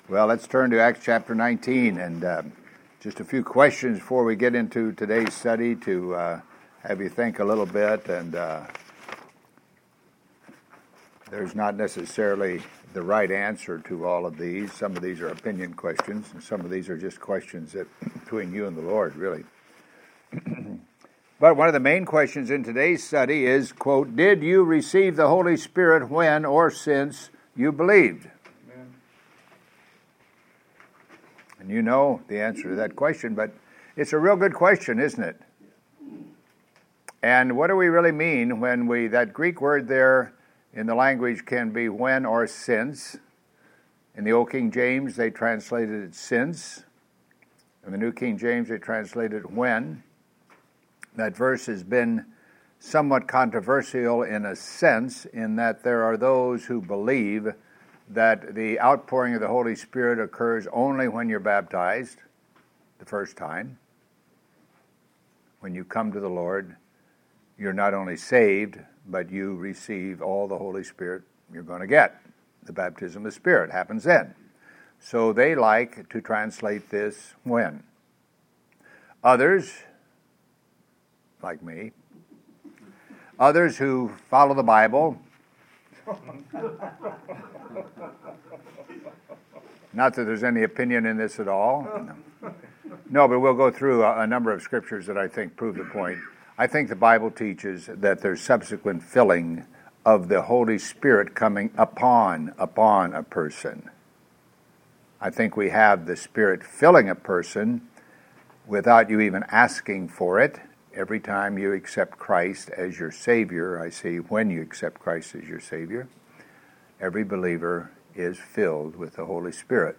Well, let's turn to Acts chapter 19 and just a few questions before we get into today's study to have you think a little bit. And there's not necessarily the right answer to all of these. Some of these are opinion questions, and some of these are just questions that between you and the Lord, really. But one of the main questions in today's study is, quote, did you receive the Holy Spirit when or since you believed? Amen. And you know the answer to that question, but it's a real good question, isn't it? And what do we really mean when that Greek word there in the language can be when or since. In the Old King James, they translated it since. In the New King James, they translated when. That verse has been somewhat controversial in a sense, in that there are those who believe that the outpouring of the Holy Spirit occurs only when you're baptized, the first time. When you come to the Lord, you're not only saved, but you receive all the Holy Spirit you're going to get. The baptism of the Spirit happens then. So they like to translate this when. Others, like me, others who follow the Bible, not that there's any opinion in this at all. No, but we'll go through a number of scriptures that I think prove the point. I think the Bible teaches that there's subsequent filling of the Holy Spirit coming upon a person. I think we have the Spirit filling a person without you even asking for it. Every time you accept Christ as your Savior, I see when you accept Christ as your Savior, every believer is filled with the Holy Spirit.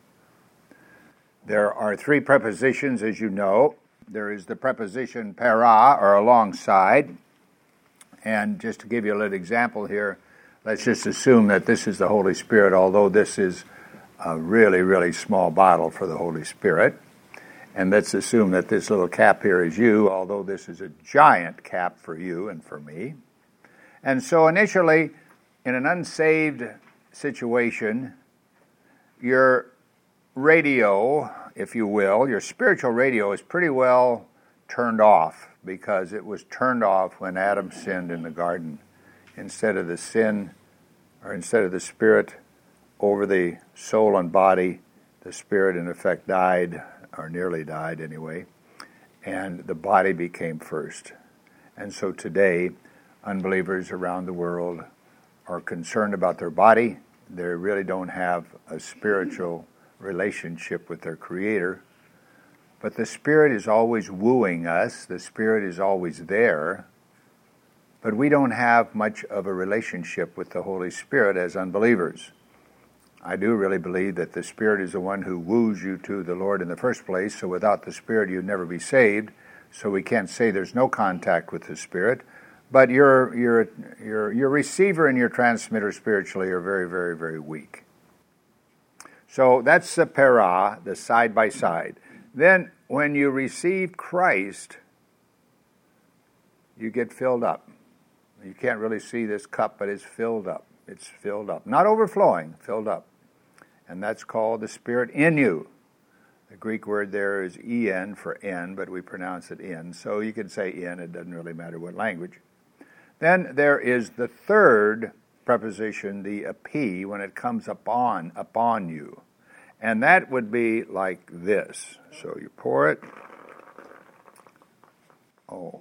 There are three prepositions, as you know. There is the preposition para, or alongside. And just to give you a little example here, let's just assume that this is the Holy Spirit, although this is a really, really small bottle for the Holy Spirit. And let's assume that this little cap here is you, although this is a giant cap for you and for me. And so initially, in an unsaved situation, your radio, if you will, your spiritual radio is pretty well turned off, because it was turned off when Adam sinned in the garden. Instead of the Spirit over the soul and body, the Spirit in effect died, or nearly died anyway, and the body became first. And so today, unbelievers around the world are concerned about their body. They really don't have a spiritual relationship with their Creator. But the Spirit is always wooing us. The Spirit is always there. But we don't have much of a relationship with the Holy Spirit as unbelievers. I do really believe that the Spirit is the one who woos you to the Lord in the first place. So without the Spirit, you'd never be saved. So we can't say there's no contact with the Spirit. But your receiver and your transmitter spiritually are very, very, very weak. So that's the para, the side by side. Then when you receive Christ, you get filled up. You can't really see this cup, but it's filled up. It's filled up. Not overflowing, filled up. And that's called the Spirit in you. The Greek word there is en for en, but we pronounce it in. So you can say in, it doesn't really matter what language. Then there is the third preposition, the epi, when it comes upon you. And that would be like this. So you pour it. Oh.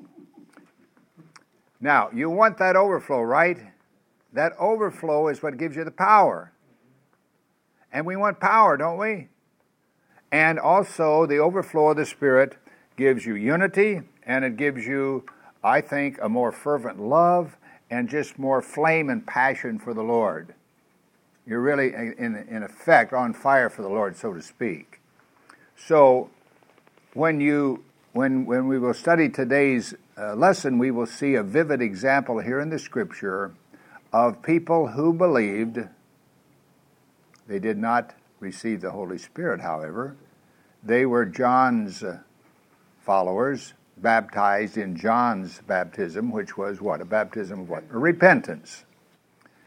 Now, you want that overflow, right? That overflow is what gives you the power. And we want power, don't we? And also, the overflow of the Spirit gives you unity, and it gives you, I think, a more fervent love and just more flame and passion for the Lord. You're really, in effect, on fire for the Lord, so to speak. So, when we will study today's lesson, we will see a vivid example here in the Scripture of people who believed. They did not receive the Holy Spirit, however. They were John's followers, baptized in John's baptism, which was what? A baptism of what? A repentance.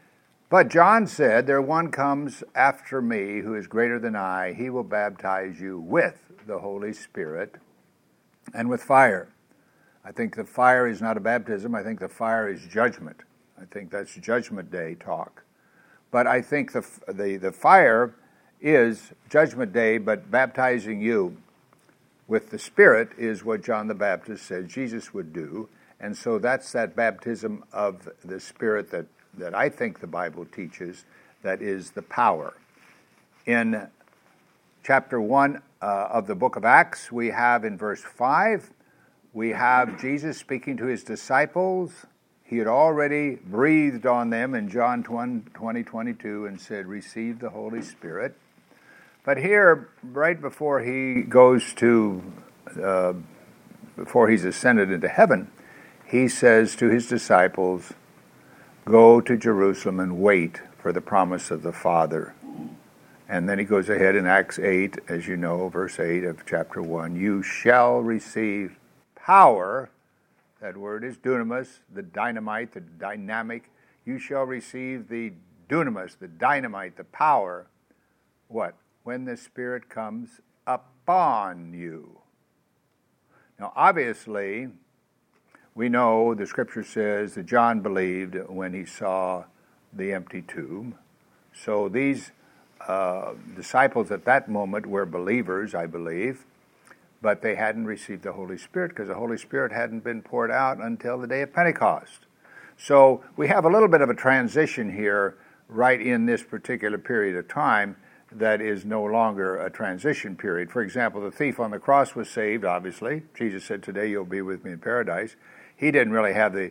But John said, there one comes after me who is greater than I. He will baptize you with the Holy Spirit and with fire. I think the fire is not a baptism. I think the fire is judgment. I think that's Judgment Day talk. But I think the fire is Judgment Day, but baptizing you with the Spirit is what John the Baptist said Jesus would do. And so that's that baptism of the Spirit that I think the Bible teaches, that is the power. In chapter 1 of the book of Acts, we have in verse 5, we have Jesus speaking to his disciples. He had already breathed on them in John 20:22 and said, receive the Holy Spirit. But here, right before he goes to, before he's ascended into heaven, he says to his disciples, go to Jerusalem and wait for the promise of the Father. And then he goes ahead in Acts 8, as you know, verse 8 of chapter 1, you shall receive power. That word is dunamis, the dynamite, the dynamic. You shall receive the dunamis, the dynamite, the power. What? When the Spirit comes upon you. Now, obviously, we know the Scripture says that John believed when he saw the empty tomb. So these disciples at that moment were believers, I believe, but they hadn't received the Holy Spirit because the Holy Spirit hadn't been poured out until the day of Pentecost. So we have a little bit of a transition here right in this particular period of time that is no longer a transition period. For example, the thief on the cross was saved, obviously. Jesus said, today you'll be with me in paradise. He didn't really have the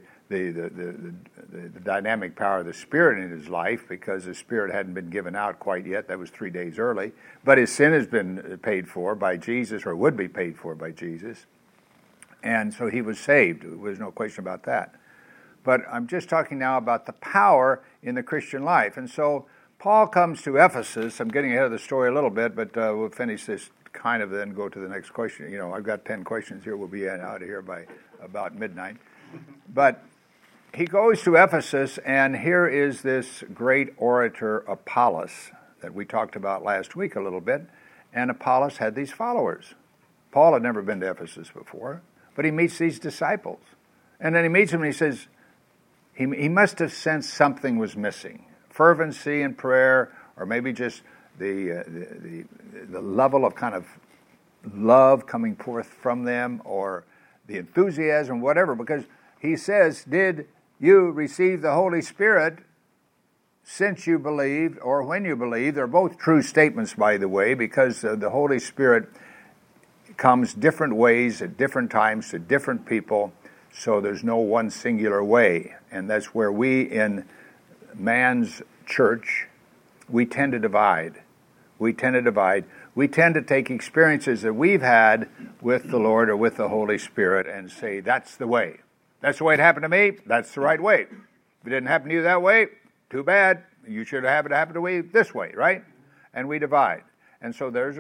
dynamic power of the Spirit in his life because the Spirit hadn't been given out quite yet. That was 3 days early. But his sin has been paid for by Jesus, or would be paid for by Jesus. And so he was saved. There's no question about that. But I'm just talking now about the power in the Christian life. And so Paul comes to Ephesus. I'm getting ahead of the story a little bit, but we'll finish this kind of then go to the next question. You know, I've got 10 questions here. We'll be out of here by about midnight. But he goes to Ephesus, and here is this great orator, Apollos, that we talked about last week a little bit. And Apollos had these followers. Paul had never been to Ephesus before, but he meets these disciples. And then he meets them, and he says, he must have sensed something was missing. Fervency in prayer, or maybe just the level of kind of love coming forth from them, or the enthusiasm, whatever, because he says, did you receive the Holy Spirit since you believed or when you believed? They're both true statements, by the way, because the Holy Spirit comes different ways at different times to different people, so there's no one singular way. And that's where we in man's church, we tend to divide. We tend to take experiences that we've had with the Lord or with the Holy Spirit and say, that's the way. That's the way it happened to me. That's the right way. If it didn't happen to you that way, too bad. You should have it happen to me this way, right? And we divide. And so that's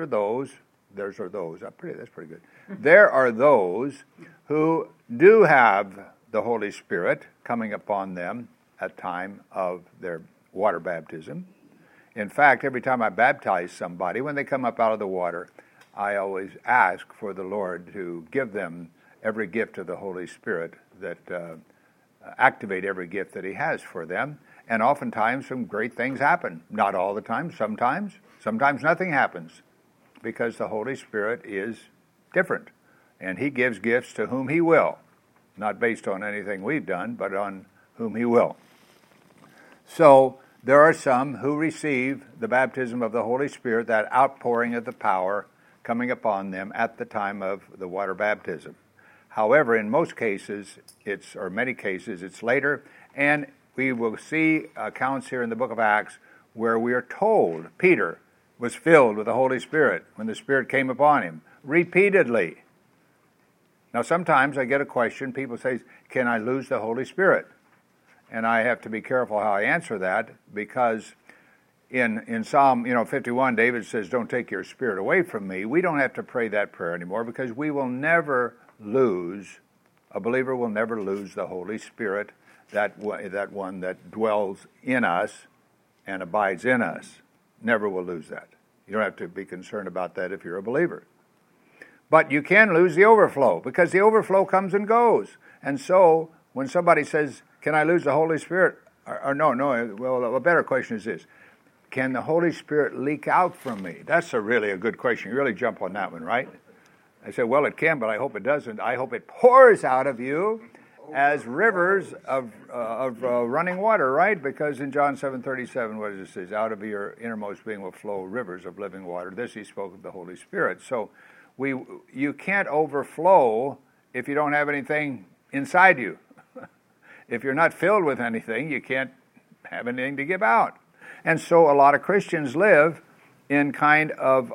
pretty good. There are those who do have the Holy Spirit coming upon them at time of their water baptism. In fact, every time I baptize somebody, when they come up out of the water, I always ask for the Lord to give them every gift of the Holy Spirit that activate every gift that He has for them. And oftentimes some great things happen. Not all the time, sometimes nothing happens, because the Holy Spirit is different. And He gives gifts to whom He will, not based on anything we've done, but on whom He will. So there are some who receive the baptism of the Holy Spirit, that outpouring of the power coming upon them at the time of the water baptism. However, in most cases, many cases, it's later, and we will see accounts here in the book of Acts where we are told Peter was filled with the Holy Spirit when the Spirit came upon him, repeatedly. Now, sometimes I get a question, people say, can I lose the Holy Spirit? And I have to be careful how I answer that, because in Psalm 51, David says, don't take your spirit away from me. We don't have to pray that prayer anymore, because we will never lose, a believer will never lose the Holy Spirit, that one that dwells in us and abides in us never will lose that. You don't have to be concerned about that if you're a believer. But you can lose the overflow, because the overflow comes and goes. And so when somebody says, can I lose the Holy Spirit? Or no, well, a better question is this. Can the Holy Spirit leak out from me? That's really a good question. You really jump on that one, right? I said, well, it can, but I hope it doesn't. I hope it pours out of you as rivers of running water, right? Because in John 7:37, what does it say? Out of your innermost being will flow rivers of living water. This he spoke of the Holy Spirit. So you can't overflow if you don't have anything inside you. If you're not filled with anything, you can't have anything to give out. And so a lot of Christians live in kind of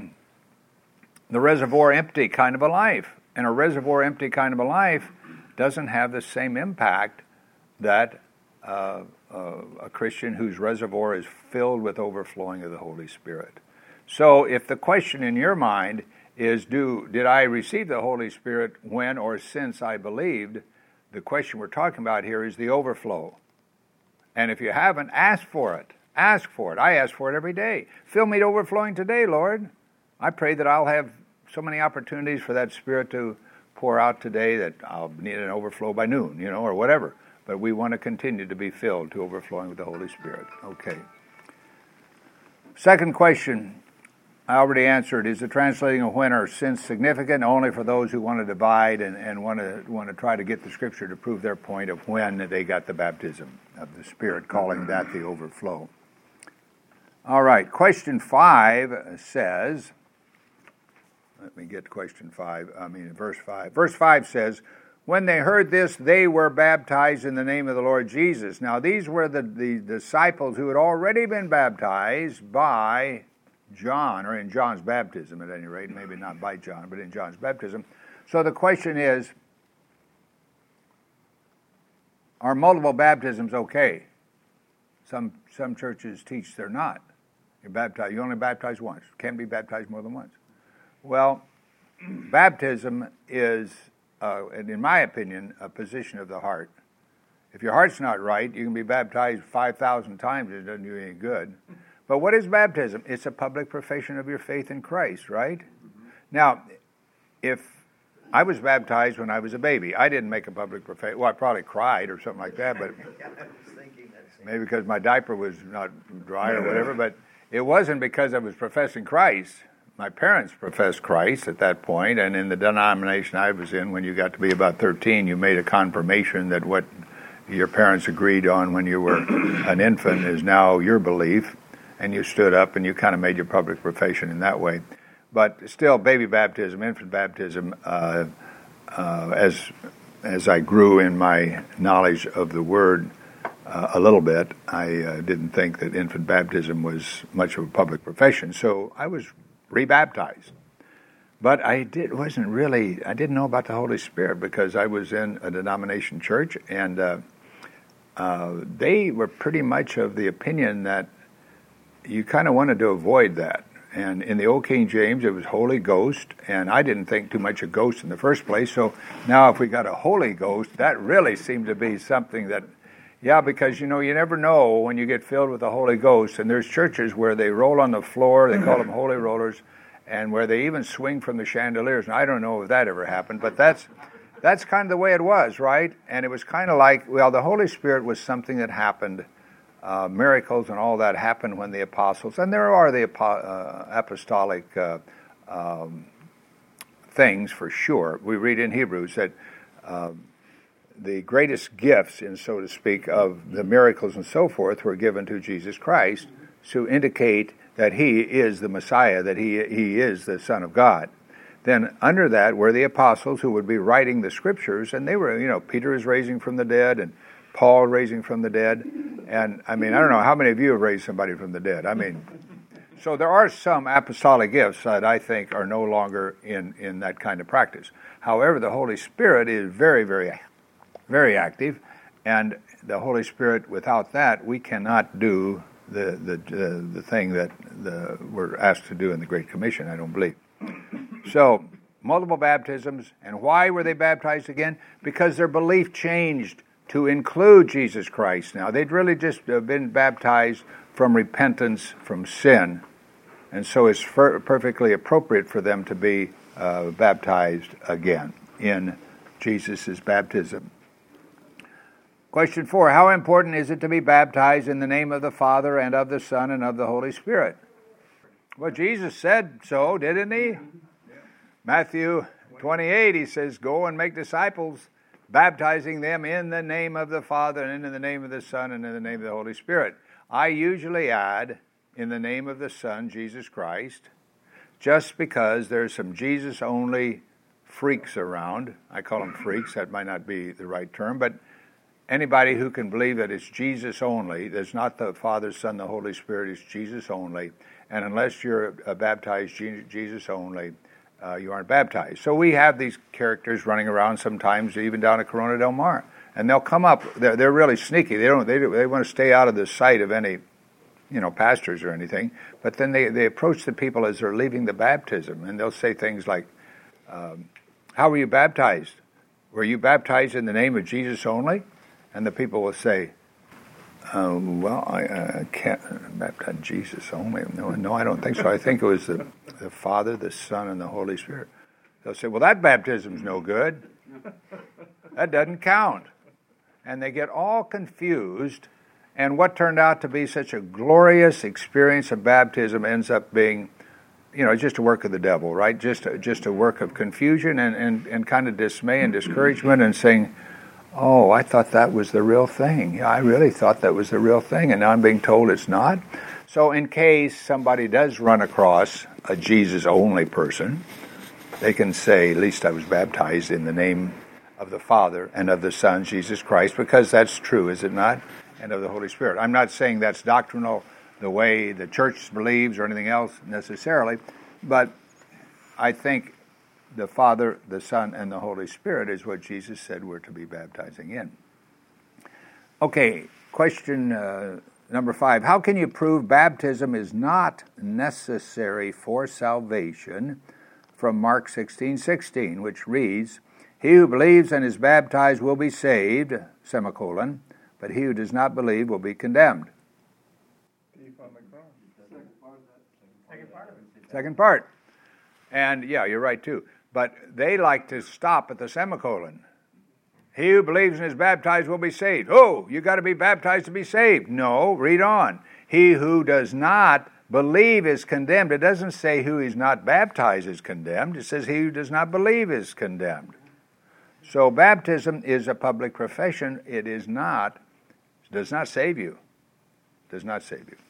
the reservoir empty kind of a life. And a reservoir empty kind of a life doesn't have the same impact that a Christian whose reservoir is filled with overflowing of the Holy Spirit. So if the question in your mind is, did I receive the Holy Spirit when or since I believed, the question we're talking about here is the overflow. And if you haven't, ask for it. Ask for it. I ask for it every day. Fill me to overflowing today, Lord. I pray that I'll have so many opportunities for that Spirit to pour out today that I'll need an overflow by noon, or whatever. But we want to continue to be filled to overflowing with the Holy Spirit. Okay. Second question, I already answered. Is the translating of when or since significant? Only for those who want to divide and want to try to get the Scripture to prove their point of when they got the baptism of the Spirit, calling that the overflow. All right, question 5 says, let me get to verse 5. Verse 5 says, when they heard this, they were baptized in the name of the Lord Jesus. Now, these were the disciples who had already been baptized by John, or in John's baptism at any rate, maybe not by John, but in John's baptism. So the question is, are multiple baptisms okay? Some churches teach they're not. You only baptize once. Can't be baptized more than once. Well, baptism is, in my opinion, a position of the heart. If your heart's not right, you can be baptized 5,000 times. It doesn't do you any good. But what is baptism? It's a public profession of your faith in Christ, right? Now, if I was baptized when I was a baby, I didn't make a public profession. Well, I probably cried or something like that, but maybe because my diaper was not dry or whatever, but it wasn't because I was professing Christ. My parents professed Christ at that point, and in the denomination I was in, when you got to be about 13, you made a confirmation that what your parents agreed on when you were an infant is now your belief, and you stood up and you kind of made your public profession in that way. But still, baby baptism, infant baptism, as I grew in my knowledge of the Word a little bit, I didn't think that infant baptism was much of a public profession, so I was rebaptized. But I didn't know about the Holy Spirit because I was in a denomination church, and they were pretty much of the opinion that you kind of wanted to avoid that. And in the Old King James, it was Holy Ghost, and I didn't think too much of ghosts in the first place. So now if we got a Holy Ghost, that really seemed to be something that, because, you never know when you get filled with the Holy Ghost. And there's churches where they roll on the floor, they call them holy rollers, and where they even swing from the chandeliers. And I don't know if that ever happened, but that's kind of the way it was, right? And it was kind of like, the Holy Spirit was something that happened. Miracles and all that happened when the apostles, and there are the apostolic things for sure. We read in Hebrews that the greatest gifts, so to speak, of the miracles and so forth were given to Jesus Christ to indicate that He is the Messiah, that He is the Son of God. Then under that were the apostles who would be writing the Scriptures, and they were, Peter is raising from the dead, and Paul raising from the dead. And, I don't know, how many of you have raised somebody from the dead? So there are some apostolic gifts that I think are no longer in that kind of practice. However, the Holy Spirit is very, very, very active, and the Holy Spirit, without that, we cannot do the thing that we're asked to do in the Great Commission, I don't believe. So, multiple baptisms, and why were they baptized again? Because their belief changed to include Jesus Christ now. They'd really just been baptized from repentance from sin, and so it's perfectly appropriate for them to be baptized again in Jesus' baptism. Question 4, how important is it to be baptized in the name of the Father and of the Son and of the Holy Spirit? Well, Jesus said so, didn't he? Matthew 28, he says, go and make disciples, baptizing them in the name of the Father and in the name of the Son and in the name of the Holy Spirit. I usually add, in the name of the Son, Jesus Christ, just because there's some Jesus-only freaks around. I call them freaks, that might not be the right term, but anybody who can believe that it's Jesus only, there's not the Father, Son, the Holy Spirit, it's Jesus only, and unless you're baptized Jesus only, you aren't baptized. So we have these characters running around sometimes, even down at Corona del Mar, and they'll come up. They're really sneaky. They want to stay out of the sight of any, pastors or anything. But then they approach the people as they're leaving the baptism, and they'll say things like, "How were you baptized? Were you baptized in the name of Jesus only?" And the people will say, "Well, I can't baptize Jesus only. No, I don't think so. I think it was the Father, the Son, and the Holy Spirit." They'll say, "Well, that baptism's no good. That doesn't count." And they get all confused, and what turned out to be such a glorious experience of baptism ends up being, just a work of the devil, right? Just a work of confusion and kind of dismay and discouragement, and saying, "Oh, I thought that was the real thing. Yeah, I really thought that was the real thing, and now I'm being told it's not." So in case somebody does run across a Jesus-only person, they can say, "At least I was baptized in the name of the Father and of the Son, Jesus Christ," because that's true, is it not? And of the Holy Spirit. I'm not saying that's doctrinal the way the church believes or anything else necessarily, but I think the Father, the Son, and the Holy Spirit is what Jesus said we're to be baptizing in. Okay, question number 5. How can you prove baptism is not necessary for salvation from Mark 16:16, which reads, "He who believes and is baptized will be saved, semicolon, but he who does not believe will be condemned." Second part. And yeah, you're right too. But they like to stop at the semicolon. He who believes and is baptized will be saved. Oh, you got to be baptized to be saved. No, read on. He who does not believe is condemned. It doesn't say who is not baptized is condemned. It says he who does not believe is condemned. So baptism is a public profession. It does not save you. Does not save you.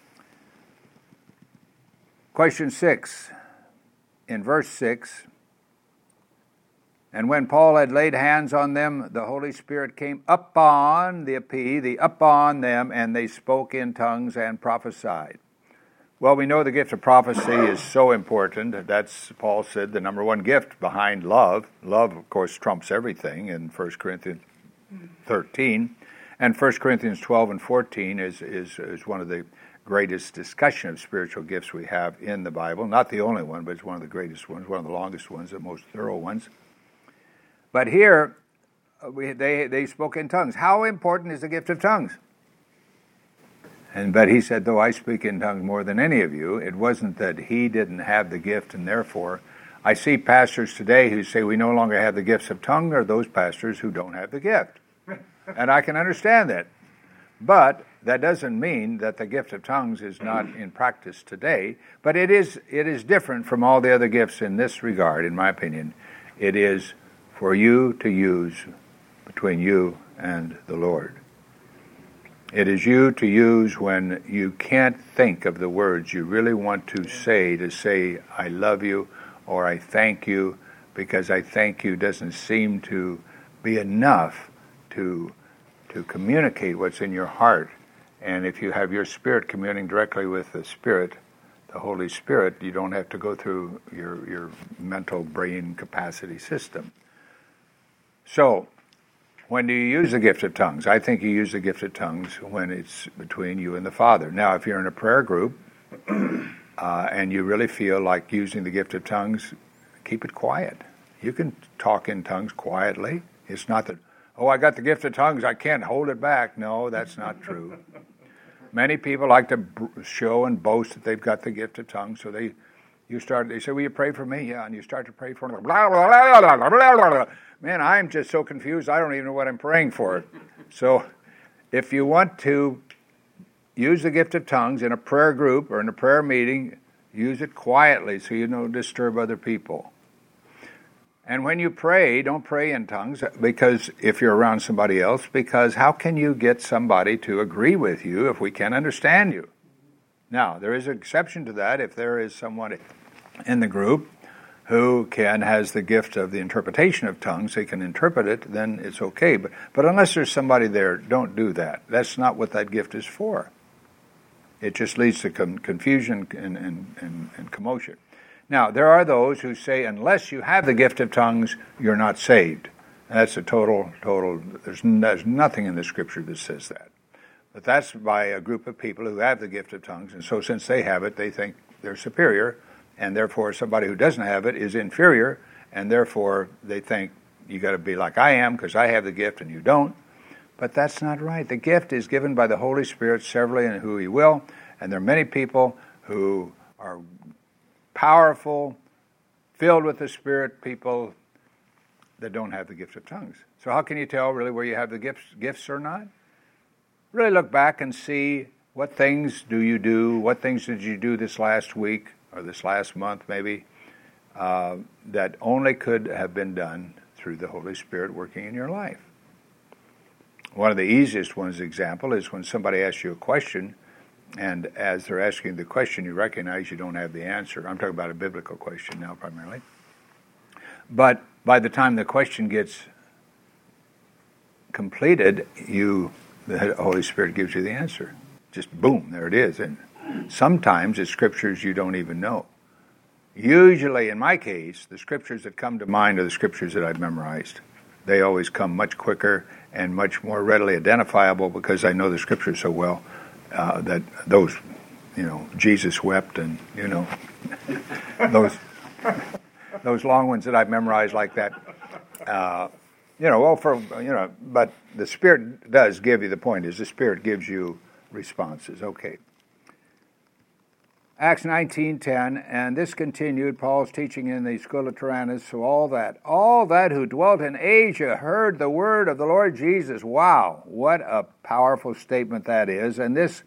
Question 6. In verse 6, "And when Paul had laid hands on them, the Holy Spirit came upon upon them, and they spoke in tongues and prophesied." Well, we know the gift of prophecy is so important. That's, Paul said, the number one gift behind love. Love, of course, trumps everything in 1 Corinthians 13. And 1 Corinthians 12 and 14 is one of the greatest discussion of spiritual gifts we have in the Bible. Not the only one, but it's one of the greatest ones, one of the longest ones, the most thorough ones. But here, they spoke in tongues. How important is the gift of tongues? But he said, "Though I speak in tongues more than any of you," it wasn't that he didn't have the gift, and therefore, I see pastors today who say we no longer have the gifts of tongues, or those pastors who don't have the gift. And I can understand that. But that doesn't mean that the gift of tongues is not in practice today. But it is different from all the other gifts in this regard, in my opinion. It is for you to use between you and the Lord. It is you to use when you can't think of the words you really want to say, "I love you," or "I thank you," because "I thank you" doesn't seem to be enough to communicate what's in your heart. And if you have your spirit communing directly with the Spirit, the Holy Spirit, you don't have to go through your mental brain capacity system. So, when do you use the gift of tongues? I think you use the gift of tongues when it's between you and the Father. Now, if you're in a prayer group and you really feel like using the gift of tongues, keep it quiet. You can talk in tongues quietly. It's not that, "Oh, I got the gift of tongues, I can't hold it back." No, that's not true. Many people like to show and boast that they've got the gift of tongues, so they say, will you pray for me? Yeah, and you start to pray for them. Blah, blah, blah, blah, blah, blah, blah. Man, I'm just so confused, I don't even know what I'm praying for. So if you want to use the gift of tongues in a prayer group or in a prayer meeting, use it quietly so you don't disturb other people. And when you pray, don't pray in tongues, because if you're around somebody else, because how can you get somebody to agree with you if we can't understand you? Now, there is an exception to that. If there is someone in the group who has the gift of the interpretation of tongues, they can interpret it, then it's okay. But unless there's somebody there, don't do that. That's not what that gift is for. It just leads to confusion and commotion. Now, there are those who say, unless you have the gift of tongues, you're not saved. And that's a total, there's nothing in the Scripture that says that. But that's by a group of people who have the gift of tongues, and so since they have it, they think they're superior, and therefore somebody who doesn't have it is inferior, and therefore they think you got to be like I am because I have the gift and you don't. But that's not right. The gift is given by the Holy Spirit severally and who He will, and there are many people who are powerful, filled with the Spirit, people that don't have the gift of tongues. So how can you tell really where you have the gifts or not? Really look back and see what things do you do, what things did you do this last week or this last month maybe, that only could have been done through the Holy Spirit working in your life. One of the easiest ones, example, is when somebody asks you a question, and as they're asking the question, you recognize you don't have the answer. I'm talking about a biblical question now primarily. But by the time the question gets completed, the Holy Spirit gives you the answer. Just boom, there it is. And sometimes it's scriptures you don't even know. Usually, in my case, the scriptures that come to mind are the scriptures that I've memorized. They always come much quicker and much more readily identifiable because I know the scriptures so well that those, Jesus wept and, those long ones that I've memorized like that. But the Spirit does give you, the point is the Spirit gives you responses. Okay. Acts 19:10, and this continued, Paul's teaching in the school of Tyrannus, so all that who dwelt in Asia heard the word of the Lord Jesus. Wow, what a powerful statement that is. And this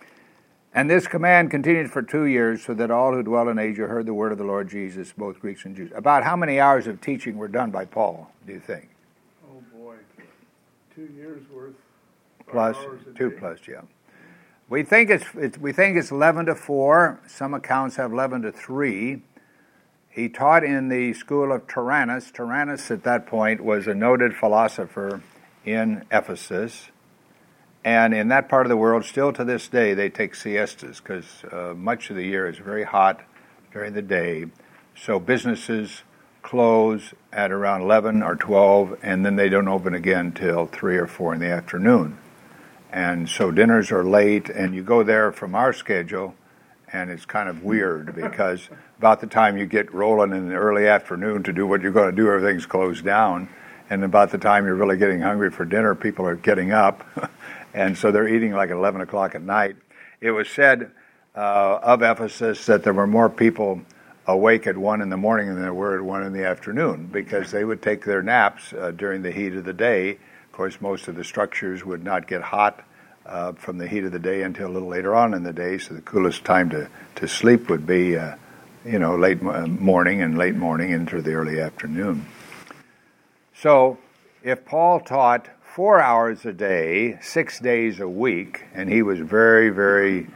command continued for 2 years, so that all who dwelt in Asia heard the word of the Lord Jesus, both Greeks and Jews. About how many hours of teaching were done by Paul, do you think? Oh boy, 2 years worth. Plus, 2 plus, yeah. We think it's 11 to 4. Some accounts have 11 to 3. He taught in the school of Tyrannus. Tyrannus at that point was a noted philosopher in Ephesus. And in that part of the world, still to this day, they take siestas because much of the year is very hot during the day. So businesses close at around 11 or 12, and then they don't open again till 3 or 4 in the afternoon. And so dinners are late, and you go there from our schedule, and it's kind of weird because about the time you get rolling in the early afternoon to do what you're going to do, everything's closed down. And about the time you're really getting hungry for dinner, people are getting up. And so they're eating like at 11 o'clock at night. It was said of Ephesus that there were more people awake at 1 in the morning than there were at 1 in the afternoon because they would take their naps during the heat of the day. Of course, most of the structures would not get hot from the heat of the day until a little later on in the day, so the coolest time to sleep would be late morning and late morning into the early afternoon. So if Paul taught 4 hours a day, 6 days a week, and he was very, very,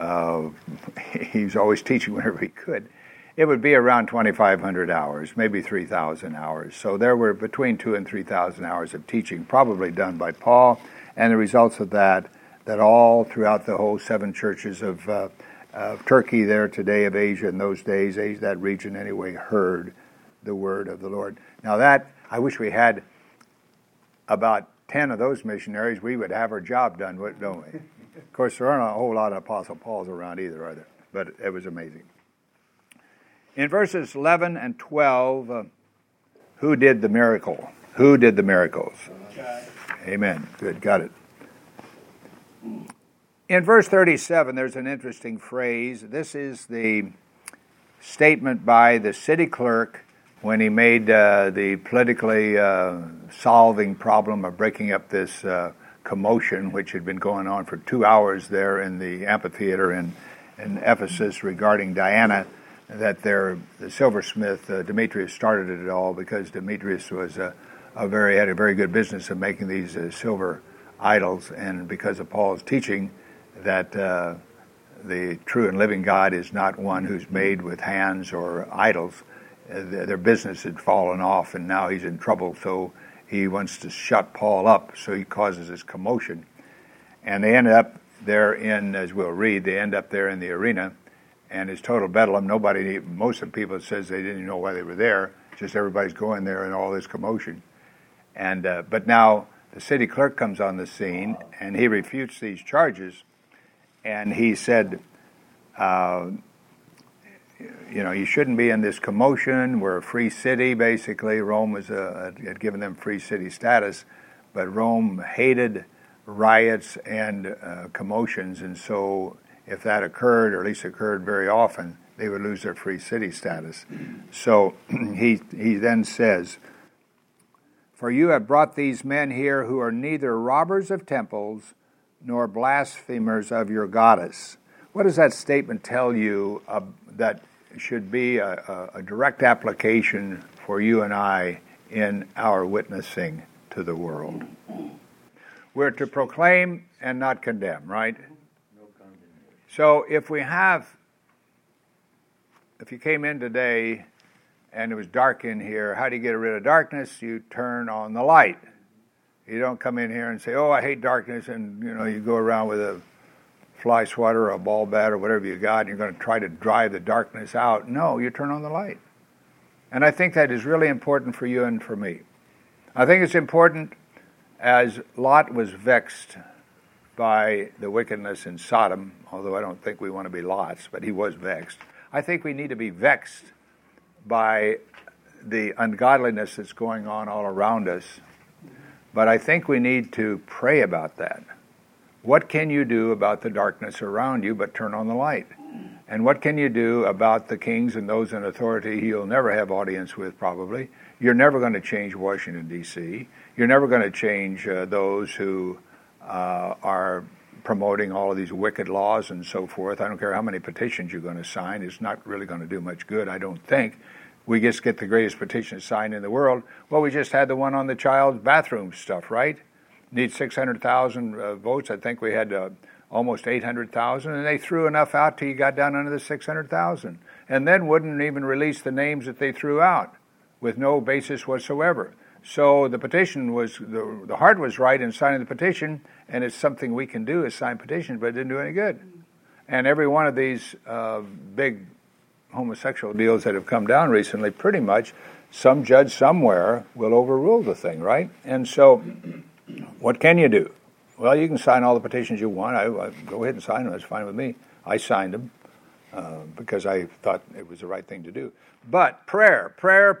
he was always teaching whenever he could, it would be around 2,500 hours, maybe 3,000 hours. So there were between 2,000 and 3,000 hours of teaching probably done by Paul, and the results of that all throughout the whole 7 churches of Turkey there today, of Asia in those days, that region anyway, heard the word of the Lord. Now that, I wish we had about 10 of those missionaries, we would have our job done, don't we? Of course, there aren't a whole lot of Apostle Pauls around either, are there? But it was amazing. In verses 11 and 12, who did the miracle? Who did the miracles? God. Amen. Good, got it. In verse 37, there's an interesting phrase. This is the statement by the city clerk when he made the politically solving problem of breaking up this commotion, which had been going on for 2 hours there in the amphitheater in Ephesus regarding Diana, that the silversmith Demetrius started it all, because Demetrius was had a very good business of making these silver idols, and because of Paul's teaching that the true and living God is not one who's made with hands or idols, their business had fallen off, and now he's in trouble, so he wants to shut Paul up, so he causes this commotion. And they end up there as we'll read, they end up there in the arena, and it's total bedlam. Most of the people says they didn't even know why they were there, just everybody's going there and all this commotion. And but now the city clerk comes on the scene, and he refutes these charges, and he said, you shouldn't be in this commotion. We're a free city, basically. Rome had given them free city status, but Rome hated riots and commotions, and so if that occurred, or at least occurred very often, they would lose their free city status. So he then says, "For you have brought these men here who are neither robbers of temples nor blasphemers of your goddess." What does that statement tell you that should be a direct application for you and I in our witnessing to the world? We're to proclaim and not condemn, right? No condemnation. So if you came in today and it was dark in here, how do you get rid of darkness? You turn on the light. You don't come in here and say, "Oh, I hate darkness," and you go around with a fly swatter or a ball bat or whatever you got, and you're going to try to drive the darkness out. No, you turn on the light. And I think that is really important for you and for me. I think it's important, as Lot was vexed by the wickedness in Sodom, although I don't think we want to be Lots, but he was vexed. I think we need to be vexed by the ungodliness that's going on all around us. But I think we need to pray about that. What can you do about the darkness around you but turn on the light? And what can you do about the kings and those in authority you'll never have audience with, probably? You're never going to change Washington, D.C. You're never going to change those who are promoting all of these wicked laws and so forth. I don't care how many petitions you're going to sign. It's not really going to do much good, I don't think. We just get the greatest petition signed in the world. Well, we just had the one on the child's bathroom stuff, right? Need 600,000 votes. I think we had almost 800,000, and they threw enough out till you got down under the 600,000, and then wouldn't even release the names that they threw out with no basis whatsoever. So the petition was, the heart was right in signing the petition, and it's something we can do is sign petitions, but it didn't do any good. And every one of these big homosexual deals that have come down recently, pretty much some judge somewhere will overrule the thing, right? And so what can you do? Well, you can sign all the petitions you want. I go ahead and sign them. That's fine with me. I signed them because I thought it was the right thing to do. But prayer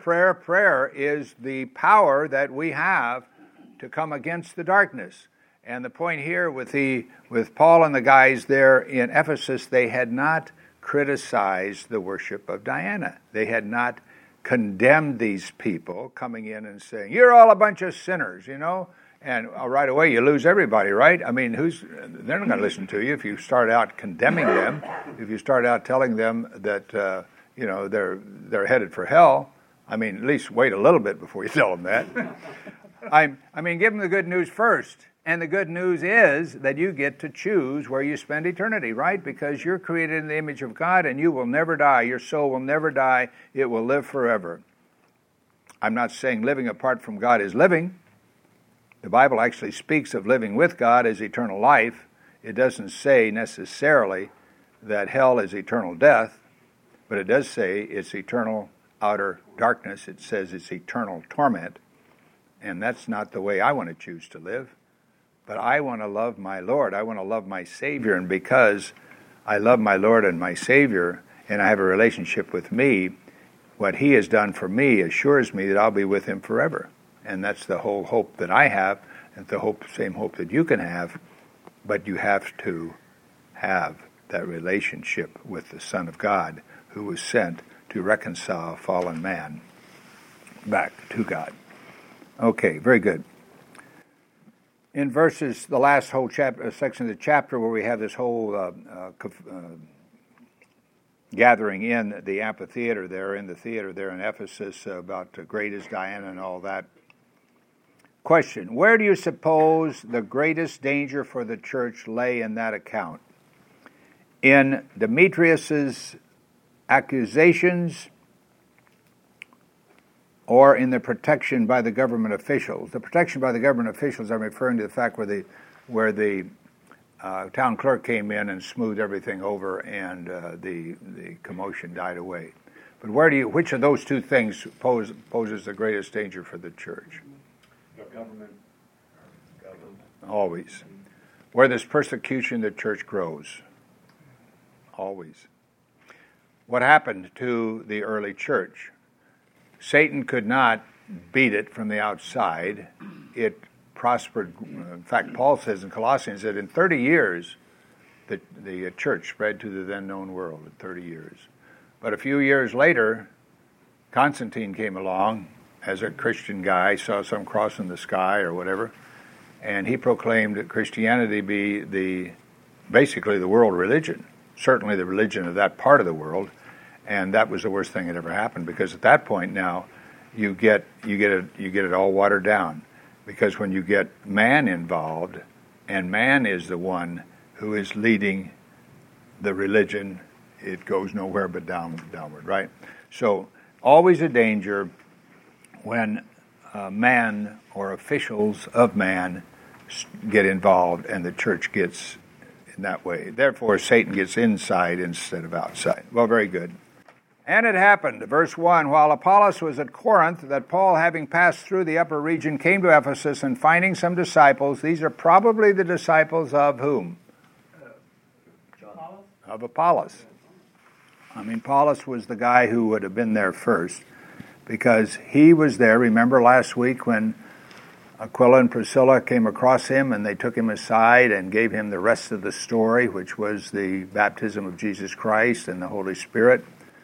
is the power that we have to come against the darkness. And the point here with Paul and the guys there in Ephesus, they had not criticized the worship of Diana. They had not condemned these people coming in and saying, "You're all a bunch of sinners," And right away you lose everybody, right? I mean, they're not going to listen to you if you start out condemning them, if you start out telling them that they're headed for hell. I mean, at least wait a little bit before you tell them that. I mean, give them the good news first. And the good news is that you get to choose where you spend eternity, right? Because you're created in the image of God, and you will never die. Your soul will never die. It will live forever. I'm not saying living apart from God is living. The Bible actually speaks of living with God as eternal life. It doesn't say necessarily that hell is eternal death, but it does say it's eternal outer darkness. It says it's eternal torment, and that's not the way I want to choose to live. But I want to love my Lord. I want to love my Savior, and because I love my Lord and my Savior, and I have a relationship with me, what He has done for me assures me that I'll be with Him forever. And that's the whole hope that I have, and the same hope that you can have. But you have to have that relationship with the Son of God who was sent to reconcile fallen man back to God. Okay, very good. In verses, the last whole section of the chapter where we have this whole gathering in the amphitheater there, in the theater there in Ephesus, about great is Diana and all that. Question, where do you suppose the greatest danger for the church lay in that account? In Demetrius's accusations or in the protection by the government officials? The protection by the government officials, I'm referring to the fact where the town clerk came in and smoothed everything over, and the commotion died away. But which of those two things poses the greatest danger for the church? The government. Always. Where there's persecution, the church grows. Always. What happened to the early church? Satan could not beat it from the outside. It prospered. In fact, Paul says in Colossians that in 30 years, the church spread to the then known world in 30 years. But a few years later, Constantine came along as a Christian guy, saw some cross in the sky or whatever, and he proclaimed that Christianity be basically the world religion, certainly the religion of that part of the world. And that was the worst thing that ever happened, because at that point now you get it all watered down, because when you get man involved, and man is the one who is leading the religion, it goes nowhere but downward, right? So always a danger when man or officials of man get involved and the church gets in that way. Therefore, Satan gets inside instead of outside. Well, very good. And it happened, verse 1, while Apollos was at Corinth, that Paul, having passed through the upper region, came to Ephesus, and finding some disciples, these are probably the disciples of whom? Of Apollos. I mean, Apollos was the guy who would have been there first, because he was there. Remember last week when Aquila and Priscilla came across him, and they took him aside and gave him the rest of the story, which was the baptism of Jesus Christ and the Holy Spirit.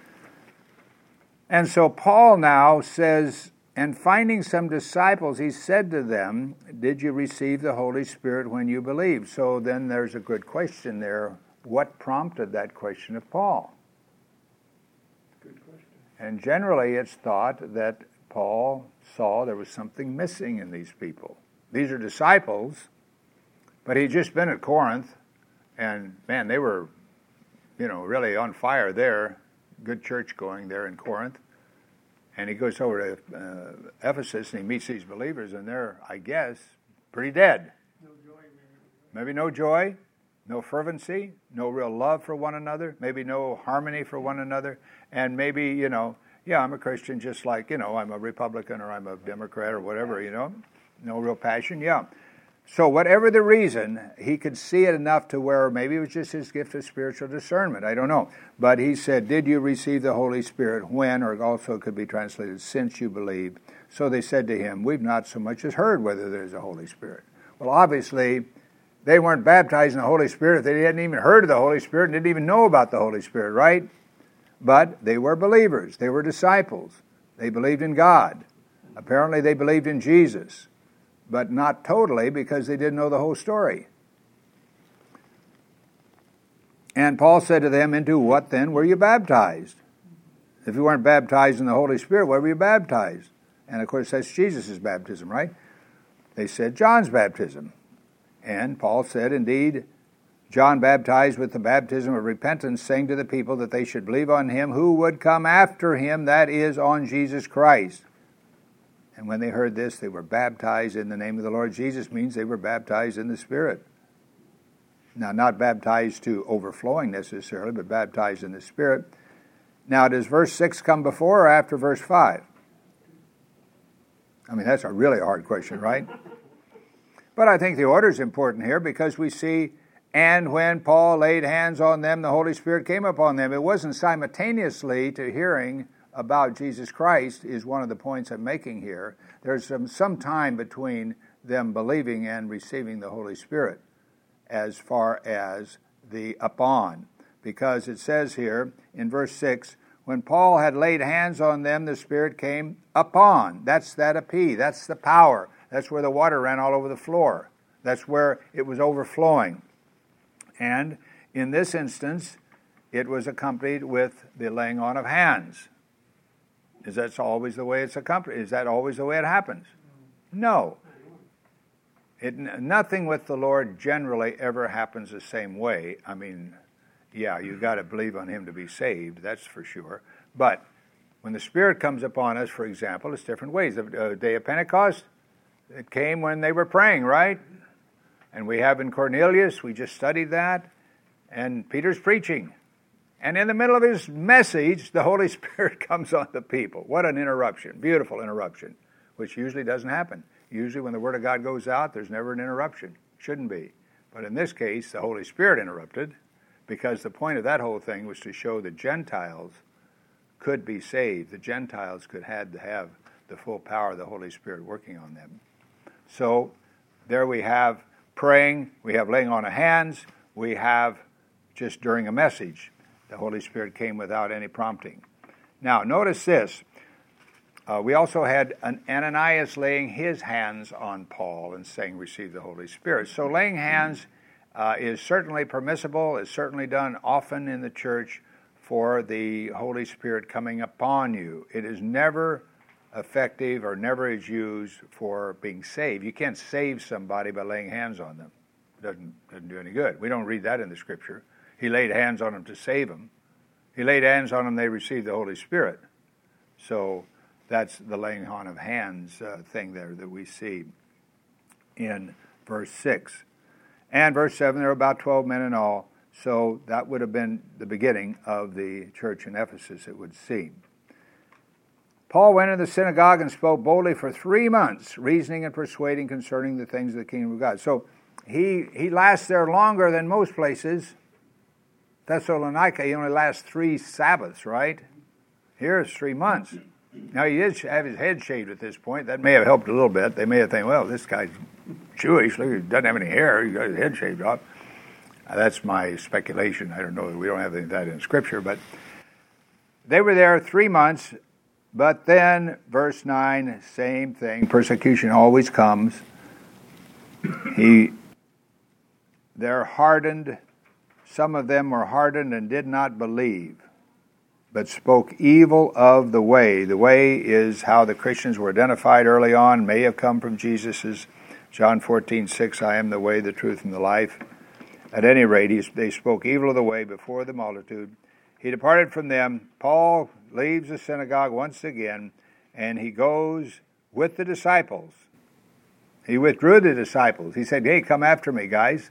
And so Paul now says, and finding some disciples, he said to them, did you receive the Holy Spirit when you believed? So then there's a good question there. What prompted that question of Paul? Good question. And generally it's thought that Paul saw there was something missing in these people. These are disciples, but he'd just been at Corinth, and man, they were, really on fire there. Good church going there in Corinth. And he goes over to Ephesus, and he meets these believers, and they're, I guess, pretty dead. No joy, maybe no joy, no fervency, no real love for one another, maybe no harmony for one another, and maybe, I'm a Christian just like, I'm a Republican or I'm a Democrat or whatever, no real passion, yeah. So whatever the reason, he could see it enough to where maybe it was just his gift of spiritual discernment. I don't know. But he said, did you receive the Holy Spirit when, or also could be translated, since you believed? So they said to him, we've not so much as heard whether there's a Holy Spirit. Well, obviously, they weren't baptized in the Holy Spirit if they hadn't even heard of the Holy Spirit and didn't even know about the Holy Spirit, right? But they were believers. They were disciples. They believed in God. Apparently they believed in Jesus. But not totally, because they didn't know the whole story. And Paul said to them, into what then were you baptized? If you weren't baptized in the Holy Spirit, where were you baptized? And of course that's Jesus' baptism, right? They said John's baptism. And Paul said, indeed, John baptized with the baptism of repentance, saying to the people that they should believe on him who would come after him, that is, on Jesus Christ. And when they heard this, they were baptized in the name of the Lord Jesus, means they were baptized in the Spirit. Now, not baptized to overflowing necessarily, but baptized in the Spirit. Now, does verse 6 come before or after verse 5? I mean, that's a really hard question, right? But I think the order is important here, because we see, and when Paul laid hands on them, the Holy Spirit came upon them. It wasn't simultaneously to hearing about Jesus Christ, is one of the points I'm making here. There's some time between them believing and receiving the Holy Spirit as far as the upon, because it says here in verse 6, when Paul had laid hands on them, the Spirit came upon. That's that epi. That's the power. That's where the water ran all over the floor. That's where it was overflowing. And in this instance, it was accompanied with the laying on of hands. Is that always the way it's accompanied? Is that always the way it happens? No. Nothing with the Lord generally ever happens the same way. I mean, yeah, you've got to believe on Him to be saved, that's for sure. But when the Spirit comes upon us, for example, it's different ways. The day of Pentecost, it came when they were praying, right? And we have in Cornelius, we just studied that, and Peter's preaching. And in the middle of his message, the Holy Spirit comes on the people. What an interruption, beautiful interruption, which usually doesn't happen. Usually when the Word of God goes out, there's never an interruption. Shouldn't be. But in this case, the Holy Spirit interrupted, because the point of that whole thing was to show the Gentiles could be saved. The Gentiles could have the full power of the Holy Spirit working on them. So there we have praying, we have laying on of hands, we have just during a message. The Holy Spirit came without any prompting. Now, notice this. We also had Ananias laying his hands on Paul and saying, receive the Holy Spirit. So laying hands is certainly permissible, is certainly done often in the church for the Holy Spirit coming upon you. It is never effective or never is used for being saved. You can't save somebody by laying hands on them. It doesn't do any good. We don't read that in the Scripture. He laid hands on them to save them. He laid hands on them, they received the Holy Spirit. So that's the laying on of hands thing there that we see in verse 6. And verse 7, there were about 12 men in all. So that would have been the beginning of the church in Ephesus, it would seem. Paul went into the synagogue and spoke boldly for 3 months, reasoning and persuading concerning the things of the kingdom of God. So he lasts there longer than most places. Thessalonica, he only lasts 3 Sabbaths, right? Here's 3 months. Now, he did have his head shaved at this point. That may have helped a little bit. They may have think, well, this guy's Jewish. Look, he doesn't have any hair. He got his head shaved off. That's my speculation. I don't know. We don't have any of that in Scripture. But they were there 3 months. But then, verse 9, same thing. Persecution always comes. They're hardened. Some of them were hardened and did not believe, but spoke evil of the way. The way is how the Christians were identified early on, may have come from Jesus' John 14:6, I am the way, the truth, and the life. At any rate, they spoke evil of the way before the multitude. He departed from them. Paul leaves the synagogue once again, and he goes with the disciples. He withdrew the disciples. He said, hey, come after me, guys.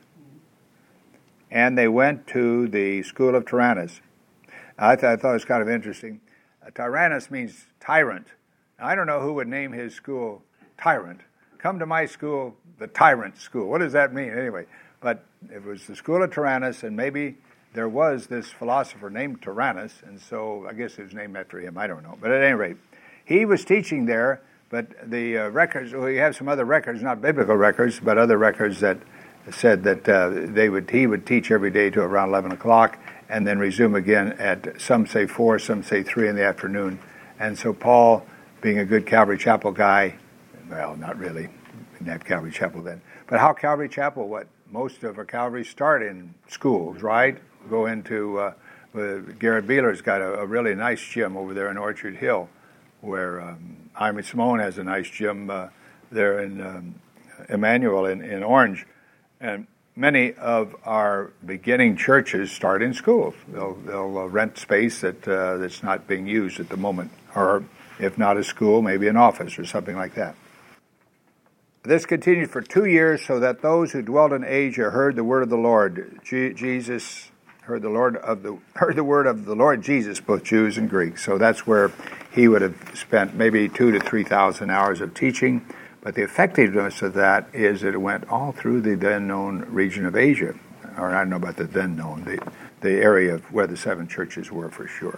And they went to the school of Tyrannus. I thought it was kind of interesting. Tyrannus means tyrant. Now, I don't know who would name his school Tyrant. Come to my school, the Tyrant School. What does that mean anyway? But it was the school of Tyrannus, and maybe there was this philosopher named Tyrannus, and so I guess it was named after him. I don't know. But at any rate, he was teaching there, but the records, we have some other records, not biblical records, but other records that said that he would teach every day to around 11 o'clock and then resume again at, some say 4, some say 3 in the afternoon. And so Paul, being a good Calvary Chapel guy, well, not really, didn't have Calvary Chapel then, but how Calvary Chapel, what most of our Calvary start in schools, right? Go into, Garrett Beeler's got a really nice gym over there in Orchard Hill, where Jaime Simone has a nice gym there in Emmanuel in Orange. And many of our beginning churches start in schools. They'll rent space that's not being used at the moment, or if not a school, maybe an office or something like that. This continued for 2 years, so that those who dwelt in Asia heard the word of the Lord. Jesus heard the word of the Lord Jesus, both Jews and Greeks. So that's where he would have spent maybe 2,000 to 3,000 hours of teaching. But the effectiveness of that is that it went all through the then-known region of Asia. Or I don't know about the then-known, the area of where the 7 churches were for sure.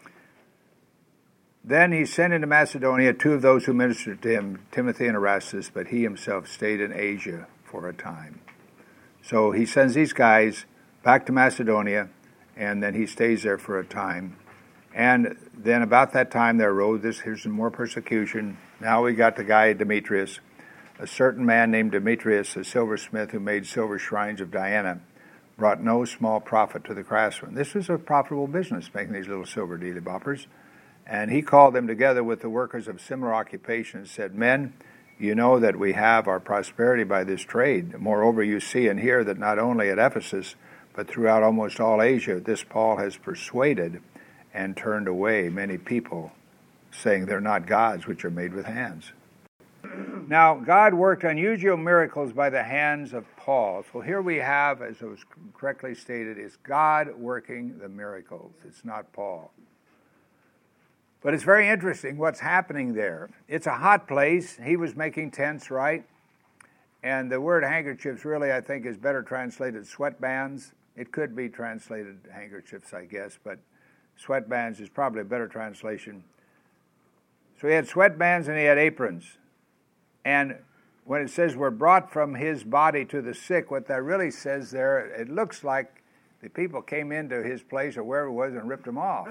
Then he sent into Macedonia 2 of those who ministered to him, Timothy and Erastus, but he himself stayed in Asia for a time. So he sends these guys back to Macedonia, and then he stays there for a time. And then about that time there arose here's some more persecution. Now we got the guy Demetrius, a certain man named Demetrius, a silversmith who made silver shrines of Diana, brought no small profit to the craftsmen. This was a profitable business, making these little silver dealy boppers. And he called them together with the workers of similar occupations and said, "Men, you know that we have our prosperity by this trade. Moreover, you see and hear that not only at Ephesus, but throughout almost all Asia, this Paul has persuaded and turned away many people, saying they're not gods which are made with hands." Now, God worked unusual miracles by the hands of Paul. So here we have, as it was correctly stated, is God working the miracles. It's not Paul. But it's very interesting what's happening there. It's a hot place. He was making tents, right? And the word handkerchiefs really, I think, is better translated sweatbands. It could be translated handkerchiefs, I guess, but sweatbands is probably a better translation. So he had sweatbands and he had aprons. And when it says were brought from his body to the sick, what that really says there, it looks like the people came into his place or wherever it was and ripped them off.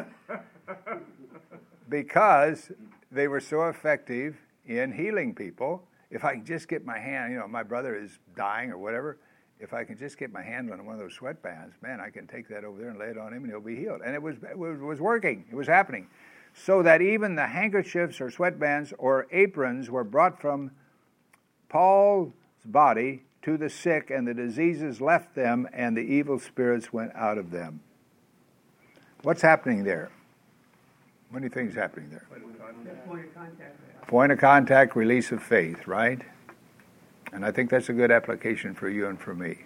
Because they were so effective in healing people. If I can just get my hand, my brother is dying or whatever, if I can just get my hand on one of those sweatbands, man, I can take that over there and lay it on him and he'll be healed. And it was working. It was happening. So that even the handkerchiefs or sweatbands or aprons were brought from Paul's body to the sick, and the diseases left them, and the evil spirits went out of them. What's happening there? What do you think is happening there? Point of contact, release of faith, right? And I think that's a good application for you and for me.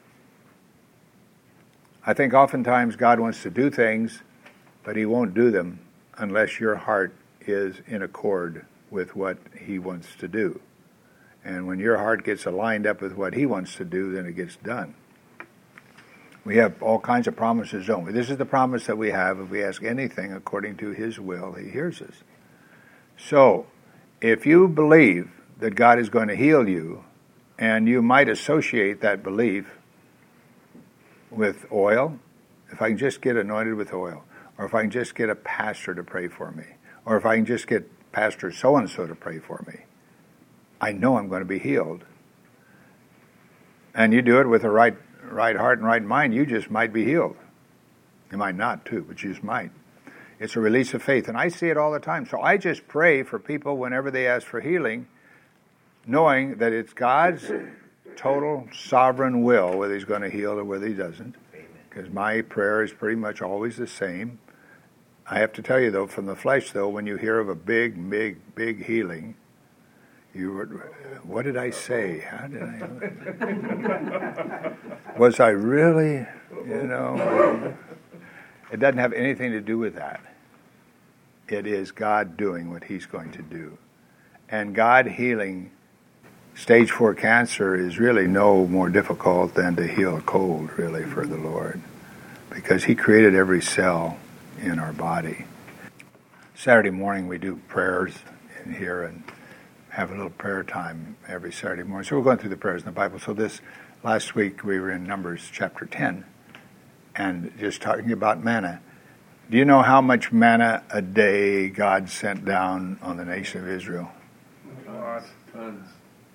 I think oftentimes God wants to do things, but he won't do them unless your heart is in accord with what he wants to do. And when your heart gets aligned up with what he wants to do, then it gets done. We have all kinds of promises, don't we? This is the promise that we have. If we ask anything according to his will, he hears us. So, if you believe that God is going to heal you, and you might associate that belief with oil, if I can just get anointed with oil, or if I can just get a pastor to pray for me, or if I can just get Pastor so-and-so to pray for me, I know I'm going to be healed. And you do it with a right heart and right mind, you just might be healed. You might not too, but you just might. It's a release of faith, and I see it all the time. So I just pray for people whenever they ask for healing, knowing that it's God's total sovereign will whether he's going to heal or whether he doesn't. Because my prayer is pretty much always the same. I have to tell you, though, from the flesh, though, when you hear of a big healing, what did I say? How did I? Was I really? It doesn't have anything to do with that. It is God doing what he's going to do. And God healing stage 4 cancer is really no more difficult than to heal a cold, really, for the Lord. Because he created every cell in our body. Saturday morning we do prayers in here and have a little prayer time every Saturday morning. So we're going through the prayers in the Bible. So this last week we were in Numbers chapter 10 and just talking about manna. Do you know how much manna a day God sent down on the nation of Israel? Tons.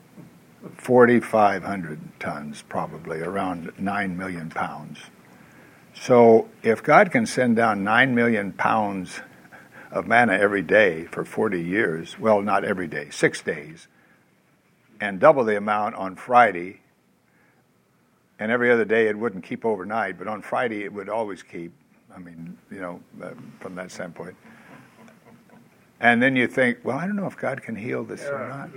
4,500 tons, probably, around 9 million pounds. So if God can send down 9 million pounds of manna every day for 40 years, well, not every day, 6 days, and double the amount on Friday, and every other day it wouldn't keep overnight, but on Friday it would always keep, from that standpoint. And then you think, well, I don't know if God can heal this or not.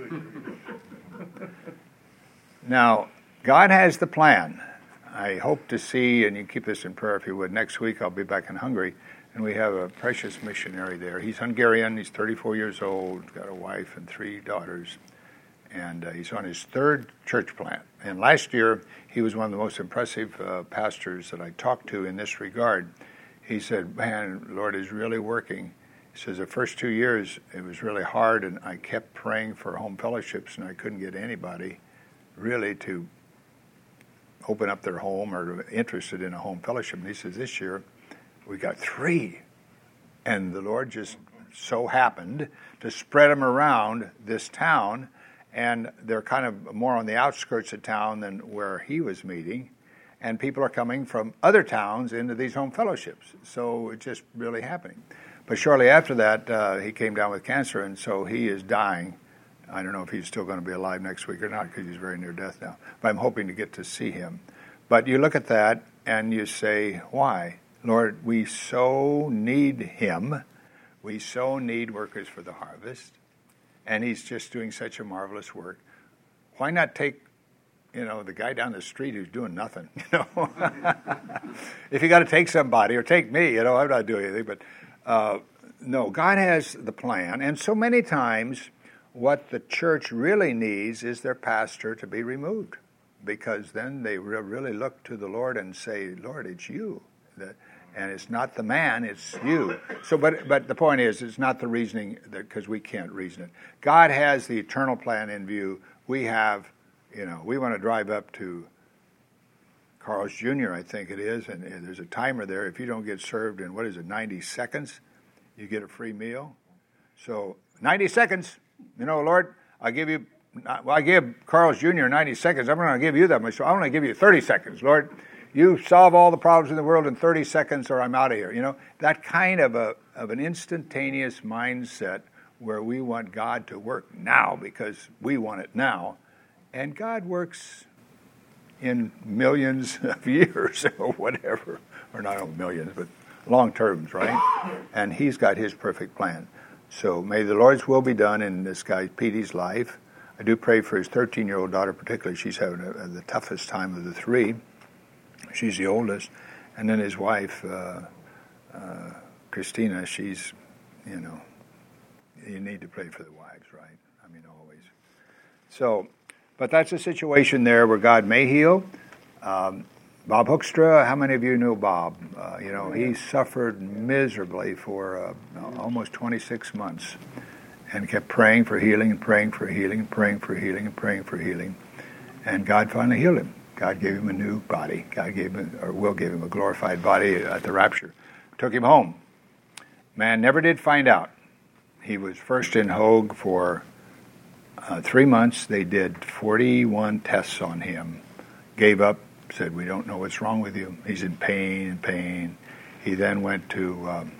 Now, God has the plan. I hope to see, and you keep this in prayer if you would, next week I'll be back in Hungary, and we have a precious missionary there. He's Hungarian, he's 34 years old, got a wife and 3 daughters, and he's on his 3rd church plant. And last year, he was one of the most impressive pastors that I talked to in this regard. He said, man, Lord is really working. He says, the first 2 years, it was really hard, and I kept praying for home fellowships, and I couldn't get anybody really to open up their home or are interested in a home fellowship. And he says, this year we got 3. And the Lord just so happened to spread them around this town, and they're kind of more on the outskirts of town than where he was meeting. And people are coming from other towns into these home fellowships. So it's just really happening. But shortly after that, he came down with cancer, and so he is dying. I don't know if he's still going to be alive next week or not, because he's very near death now. But I'm hoping to get to see him. But you look at that and you say, why? Lord, we so need him. We so need workers for the harvest. And he's just doing such a marvelous work. Why not take, the guy down the street who's doing nothing, If you got to take somebody, or take me, I'm not doing anything. But no, God has the plan. And so many times, what the church really needs is their pastor to be removed, because then they really look to the Lord and say, Lord, it's you. And it's not the man, it's you. So, but the point is, it's not the reasoning, because we can't reason it. God has the eternal plan in view. We have, we want to drive up to Carl's Jr., I think it is, and there's a timer there. If you don't get served in, 90 seconds, you get a free meal. So, 90 seconds. Lord, I give Carl's Jr. 90 seconds. I'm not going to give you that much. So I'm going to give you 30 seconds, Lord. You solve all the problems in the world in 30 seconds, or I'm out of here. That kind of an instantaneous mindset where we want God to work now because we want it now. And God works in millions of years or whatever. Or not millions, but long terms, right? And he's got his perfect plan. So may the Lord's will be done in this guy Petey's life. I do pray for his 13-year-old daughter particularly. She's having the toughest time of the 3. She's the oldest. And then his wife, Christina, she's, you need to pray for the wives, right? Always. So, but that's a situation there where God may heal. Bob Hoekstra, how many of you knew Bob? He suffered miserably for almost 26 months and kept praying for healing and praying for healing and praying for healing and praying for healing. And God finally healed him. God gave him a new body. God will give him a glorified body at the rapture. Took him home. Man never did find out. He was first in Hoag for 3 months. They did 41 tests on him. Gave up. Said, we don't know what's wrong with you. He's in pain. He then went to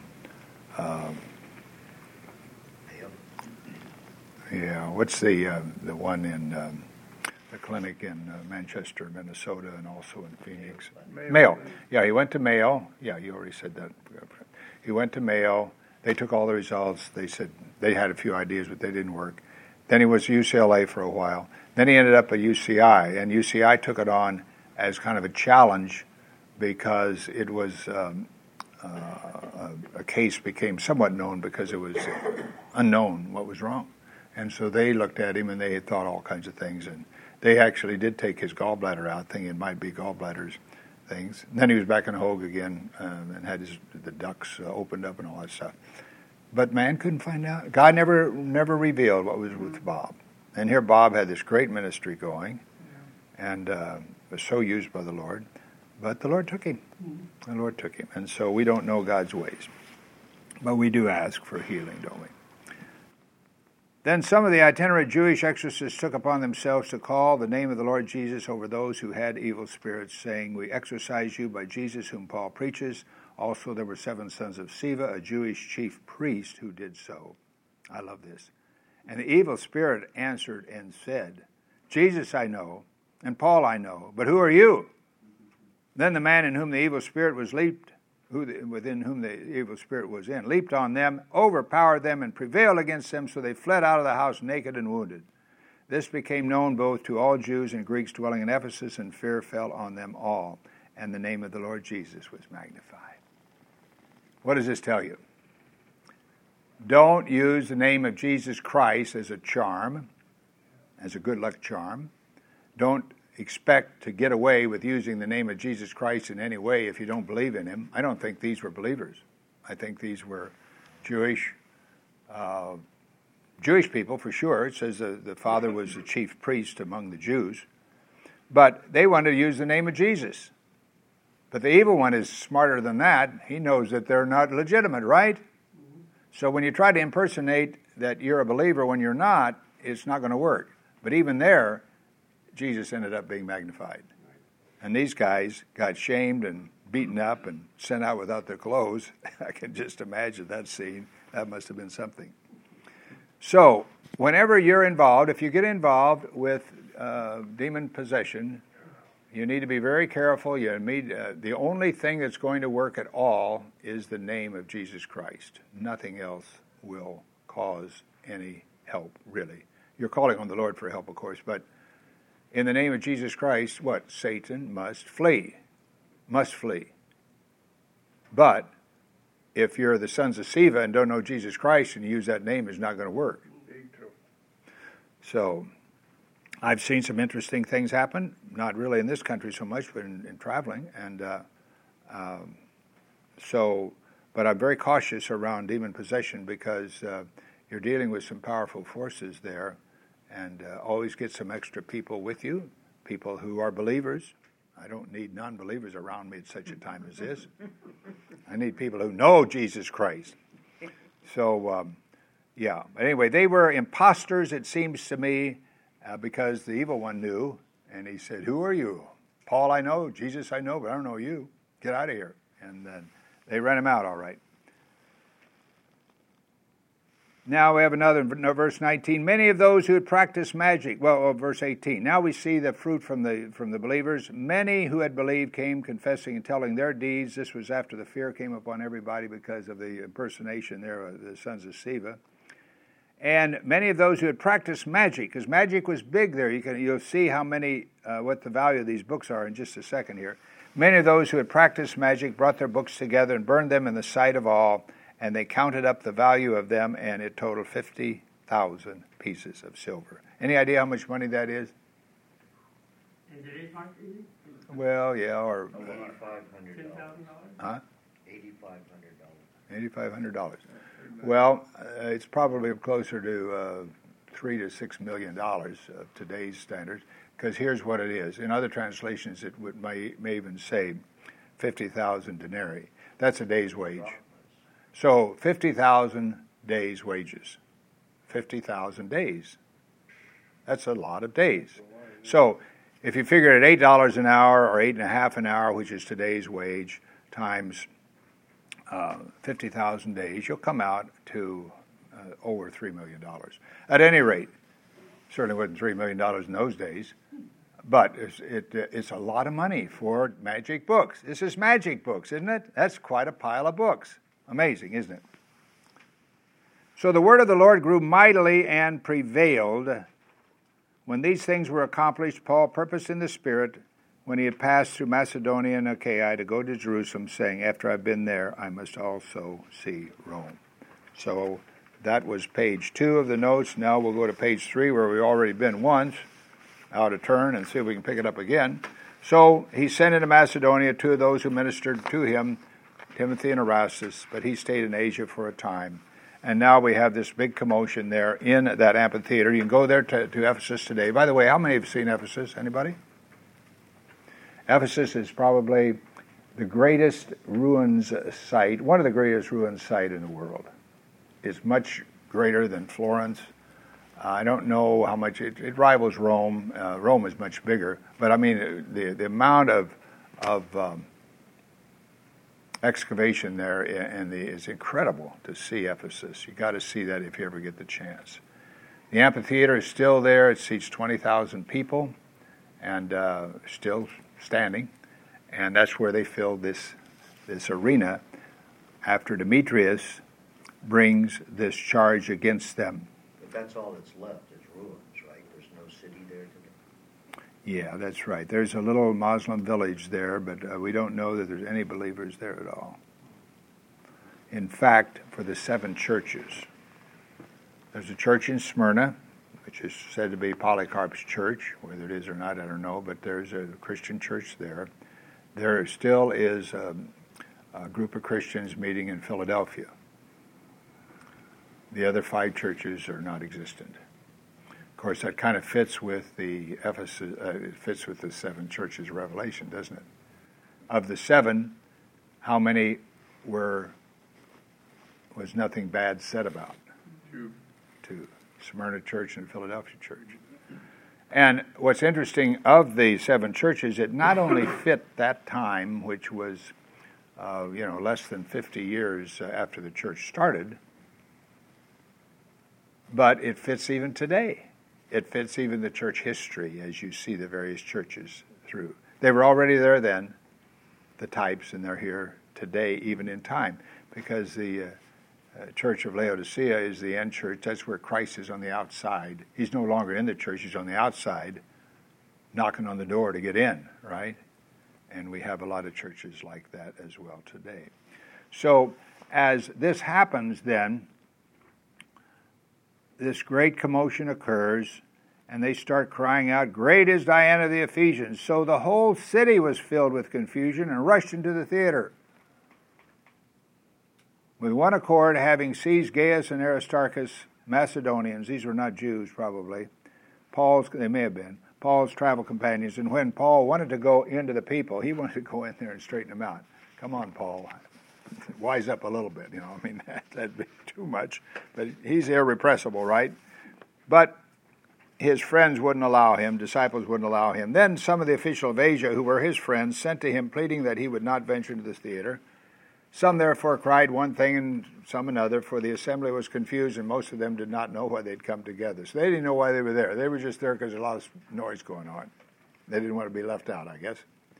what's the one in the clinic in Manchester, Minnesota, and also in Phoenix? Mayo. Yeah, he went to Mayo. Yeah, you already said that. He went to Mayo. They took all the results. They said they had a few ideas, but they didn't work. Then he was at UCLA for a while. Then he ended up at UCI, and UCI took it on as kind of a challenge because it was a case became somewhat known because it was unknown what was wrong. And so they looked at him and they had thought all kinds of things. And they actually did take his gallbladder out, thinking it might be gallbladders things. And then he was back in Hoag again and had the ducts opened up and all that stuff. But man couldn't find out. God never revealed what was with Bob. And here Bob had this great ministry going and was so used by the Lord. But the Lord took him. The Lord took him. And so we don't know God's ways. But we do ask for healing, don't we? Then some of the itinerant Jewish exorcists took upon themselves to call the name of the Lord Jesus over those who had evil spirits, saying, we exorcise you by Jesus whom Paul preaches. Also there were 7 sons of Sceva, a Jewish chief priest, who did so. I love this. And the evil spirit answered and said, Jesus I know, and Paul I know, but who are you? Then the man in whom the evil spirit was within whom the evil spirit was in, leaped on them, overpowered them, and prevailed against them, so they fled out of the house naked and wounded. This became known both to all Jews and Greeks dwelling in Ephesus, and fear fell on them all, and the name of the Lord Jesus was magnified. What does this tell you? Don't use the name of Jesus Christ as a charm, as a good luck charm. Don't expect to get away with using the name of Jesus Christ in any way if you don't believe in him. I don't think these were believers. I think these were Jewish people for sure. It says the father was the chief priest among the Jews. But they wanted to use the name of Jesus. But the evil one is smarter than that. He knows that they're not legitimate, right? So when you try to impersonate that you're a believer when you're not, it's not going to work. But even there, Jesus ended up being magnified. And these guys got shamed and beaten up and sent out without their clothes. I can just imagine that scene. That must have been something. So whenever you're involved, if you get involved with demon possession, you need to be very careful. The only thing that's going to work at all is the name of Jesus Christ. Nothing else will cause any help, really. You're calling on the Lord for help, of course, but in the name of Jesus Christ, what? Satan must flee. Must flee. But if you're the sons of Sceva and don't know Jesus Christ and you use that name, it's not going to work. So I've seen some interesting things happen, not really in this country so much, but in traveling. And but I'm very cautious around demon possession because you're dealing with some powerful forces there, and always get some extra people with you, people who are believers. I don't need non-believers around me at such a time as this. I need people who know Jesus Christ. So, yeah. Anyway, they were imposters, it seems to me, because the evil one knew, and he said, "Who are you? Paul I know, Jesus I know, but I don't know you. Get out of here." And then they ran him out all right. Now we have another, verse 19. Many of those who had practiced magic, verse 18. Now we see the fruit from the believers. Many who had believed came confessing and telling their deeds. This was after the fear came upon everybody because of the impersonation there of the sons of Sceva. And many of those who had practiced magic, because magic was big there. You'll see how many, what the value of these books are in just a second here. Many of those who had practiced magic brought their books together and burned them in the sight of all. And they counted up the value of them, and it totaled 50,000 pieces of silver. Any idea how much money that is? In today's market? Well, yeah, or $8,500. huh? $8,500. $8,500. Well, it's probably closer to $3 to $6 million of today's standards. Because here's what it is. In other translations, it may even say 50,000 denarii. That's a day's wage. So 50,000 days' wages. 50,000 days. That's a lot of days. So if you figure it at $8 an hour or $8.50 an hour, which is today's wage, times 50,000 days, you'll come out to over $3 million. At any rate, certainly wasn't $3 million in those days, but it's a lot of money for magic books. This is magic books, isn't it? That's quite a pile of books. Amazing, isn't it? So the word of the Lord grew mightily and prevailed. When these things were accomplished, Paul purposed in the Spirit, when he had passed through Macedonia and Achaia, to go to Jerusalem, saying, "After I've been there, I must also see Rome." So that was page 2 of the notes. Now we'll go to page 3, where we've already been once, out of turn, and see if we can pick it up again. So he sent into Macedonia 2 of those who ministered to him, Timothy and Erastus, but he stayed in Asia for a time. And now we have this big commotion there in that amphitheater. You can go there to Ephesus today. By the way, how many have seen Ephesus? Anybody? Ephesus is probably the greatest ruins site, one of the greatest ruins site in the world. It's much greater than Florence. I don't know how much it rivals Rome. Rome is much bigger, but I mean the amount of excavation there and it's incredible to see Ephesus. You got to see that if you ever get the chance. The amphitheater is still there. It seats 20,000 people and still standing, and that's where they filled this arena after Demetrius brings this charge against them. But that's all that's left is ruins, right? There's no city there today. Yeah, that's right. There's a little Muslim village there, but we don't know that there's any believers there at all. In fact, for the 7 churches, there's a church in Smyrna, which is said to be Polycarp's church. Whether it is or not, I don't know, but there's a Christian church there. There still is a group of Christians meeting in Philadelphia. The other 5 churches are not existent. Of course, that kind of fits with the Ephesus. It fits with the 7 churches of Revelation, doesn't it? Of the 7, how many was nothing bad said about? 2. Smyrna Church and Philadelphia Church. And what's interesting of the 7 churches, it not only fit that time, which was less than 50 years after the church started, but it fits even today. It fits even the church history as you see the various churches through. They were already there then, the types, and they're here today, even in time, because the Church of Laodicea is the end church. That's where Christ is on the outside. He's no longer in the church. He's on the outside, knocking on the door to get in, right? And we have a lot of churches like that as well today. So as this happens then, this great commotion occurs, and they start crying out, "Great is Diana of the Ephesians." So the whole city was filled with confusion and rushed into the theater. With one accord, having seized Gaius and Aristarchus, Macedonians, these were not Jews probably, they may have been, Paul's travel companions, and when Paul wanted to go into the people, he wanted to go in there and straighten them out. Come on, Paul, wise up a little bit, that'd be too much, but he's irrepressible, right? But his friends wouldn't allow him, disciples wouldn't allow him. Then some of the officials of Asia, who were his friends, sent to him, pleading that he would not venture into the theater. Some therefore cried one thing and some another, for the assembly was confused, and most of them did not know why they'd come together. So they didn't know why they were there. They were just there because there's a lot of noise going on. They didn't want to be left out, I guess.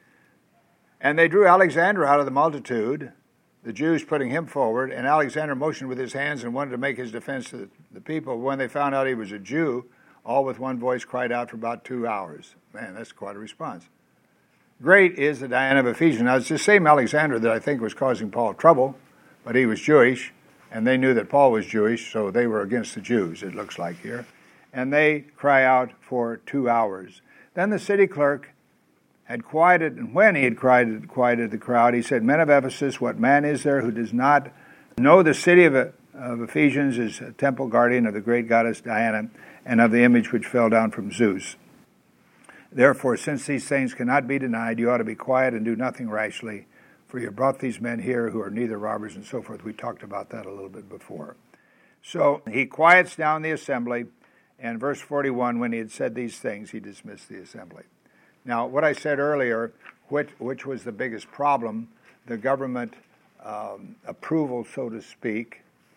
And they drew Alexander out of the multitude, the Jews putting him forward, and Alexander motioned with his hands and wanted to make his defense to the people. When they found out he was a Jew, all with one voice cried out for about 2 hours. Man, that's quite a response. Great is the Diana of Ephesians. Now, it's the same Alexander that I think was causing Paul trouble, but he was Jewish, and they knew that Paul was Jewish, so they were against the Jews, it looks like here. And they cry out for 2 hours. Then the city clerk had quieted, and when he had quieted the crowd, he said, "Men of Ephesus, what man is there who does not know the city of Ephesians is a temple guardian of the great goddess Diana and of the image which fell down from Zeus? Therefore, since these things cannot be denied, you ought to be quiet and do nothing rashly, for you brought these men here who are neither robbers," and so forth. We talked about that a little bit before. So he quiets down the assembly, and verse 41, when he had said these things, he dismissed the assembly. Now, what I said earlier, which was the biggest problem, the government approval, so to speak,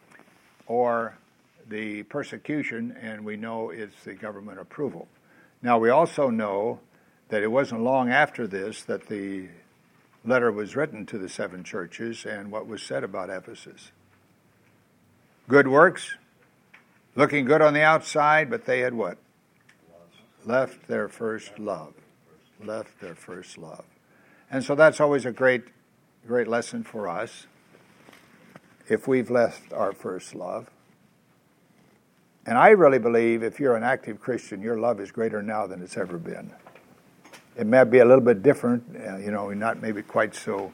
or the persecution, and we know it's the government approval. Now, we also know that it wasn't long after this that the letter was written to the 7 churches and what was said about Ephesus. Good works, looking good on the outside, but they had what? Left their first love. Left their first love. And so that's always a great lesson for us. If we've left our first love. And I really believe if you're an active Christian, your love is greater now than it's ever been. It may be a little bit different, not maybe quite so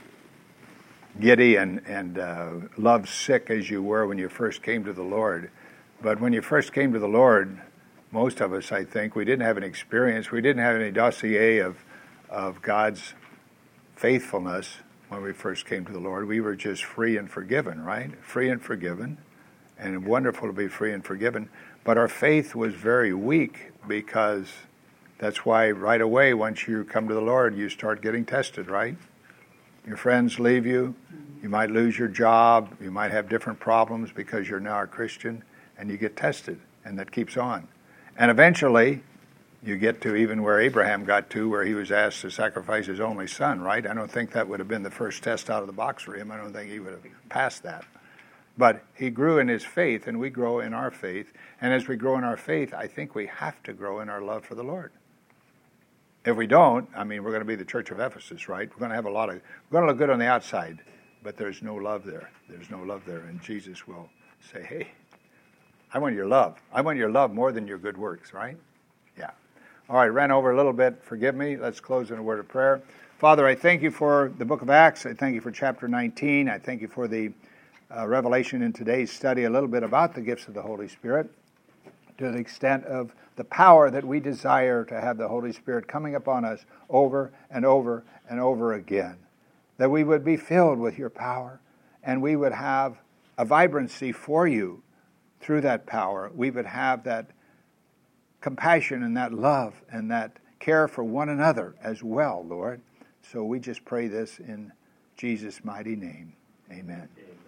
giddy and love sick as you were when you first came to the Lord. But when you first came to the Lord, most of us, I think, we didn't have an experience. We didn't have any dossier of God's faithfulness when we first came to the Lord. We were just free and forgiven, right? Free and forgiven. And wonderful to be free and forgiven. But our faith was very weak because that's why right away, once you come to the Lord, you start getting tested, right? Your friends leave you. You might lose your job. You might have different problems because you're now a Christian, and you get tested, and that keeps on. And eventually, you get to even where Abraham got to, where he was asked to sacrifice his only son, right? I don't think that would have been the first test out of the box for him. I don't think he would have passed that. But he grew in his faith, and we grow in our faith. And as we grow in our faith, I think we have to grow in our love for the Lord. If we don't, we're going to be the Church of Ephesus, right? We're going to have we're going to look good on the outside, but there's no love there. There's no love there. And Jesus will say, hey, I want your love. I want your love more than your good works, right? Yeah. All right, ran over a little bit. Forgive me. Let's close in a word of prayer. Father, I thank you for the book of Acts. I thank you for chapter 19. I thank you for the revelation in today's study a little bit about the gifts of the Holy Spirit. to the extent of the power that we desire to have the Holy Spirit coming upon us over and over and over again. That we would be filled with your power, and we would have a vibrancy for you through that power. We would have that compassion and that love and that care for one another as well, Lord. So we just pray this in Jesus' mighty name. Amen. Amen.